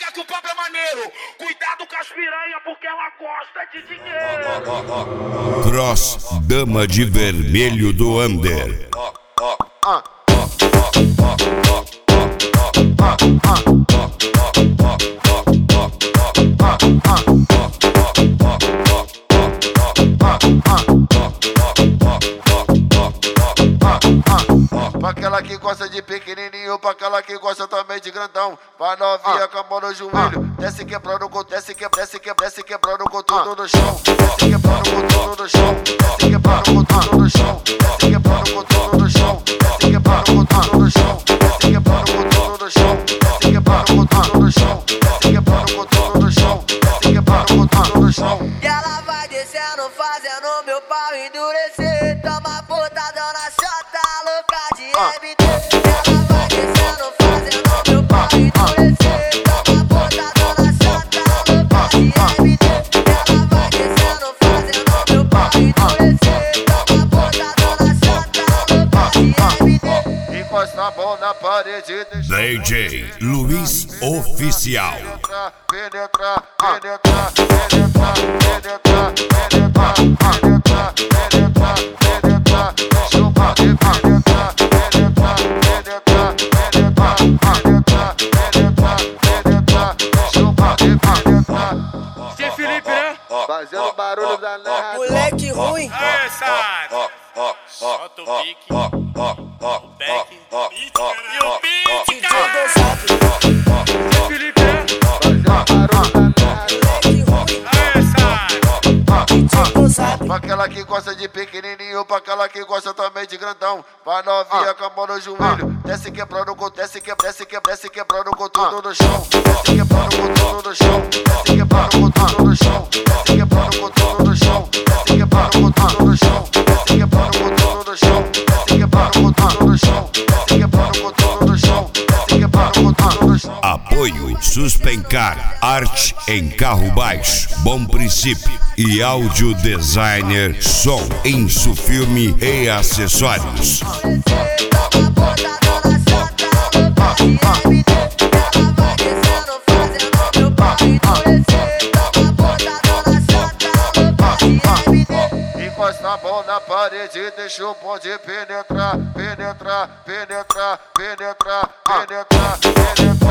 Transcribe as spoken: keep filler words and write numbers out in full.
piranha que o papo é maneiro. Cuidado com as piranha porque ela gosta de dinheiro. Cross, dama de vermelho do under. Pra aquela que gosta de pequenininho, pra aquela que gosta também de grandão. Pra novinha com a mão no joelho, desce quebrando com desce que desce que desce quebrando com tudo no chão. Desce quebrando com tudo no chão. Desce quebrando com tudo no chão. Desce quebrando com tudo no chão. Desce quebrando com tudo no chão. Desce quebrando com tudo no chão. Desce quebrando com tudo no chão. Desce quebrando com tudo no chão. Desce quebrando com tudo no chão. E ela vai descendo, fazendo meu pau endurecer. Toma botadão na chota, louca de M D. Ela vai descendo, fazendo meu pau endurecer. Toma botadão na chota, louca de M D. Ela vai descendo, fazendo meu pau endurecer. Toma botadão na chota, louca de M D. Encosta a mão na parede, deixa D J Luiz Oficial. penetrar, penetrar, penetrar, penetrar, penetrar, penetrar, penetrar, penetrar, deixa eu bater, penetrar, penetrar, penetrar, penetrar, penetrar, penetrar, penetrar, deixa eu bater, penetrar. Zé Felipe, né? Fazendo barulho danado. Moleque ruim. Aê, Sado. Solta o pique. O back. E o beat, cara. Zé Felipe, né? Pra aquela que gosta de pequenininho, pra aquela que gosta também de grandão. Pra novinha com a mão no joelho, desce quebrando com desce que desce que desce quebrando com tudo no chão. Desce quebrando com tudo no chão. Desce quebrando com tudo no chão. Desce quebrando com tudo no chão. Desce quebrando com tudo no chão. Desce quebrando com tudo no chão. Desce quebrando com tudo no chão. Desce quebrando com tudo no chão. Desce quebrando com tudo no chão. Apoio Suspencar, arte em carro baixo, Bom Princípio e áudio designer, som, Insufilme e acessórios. Toma botadão na chota, louca de M D. Ela vai descendo, fazendo meu pau endurecer. Toma botadão na chota, louca de M D. Encosta a mão na parede, deixa o bonde penetrar, penetrar, penetrar, penetrar, penetrar, penetrar.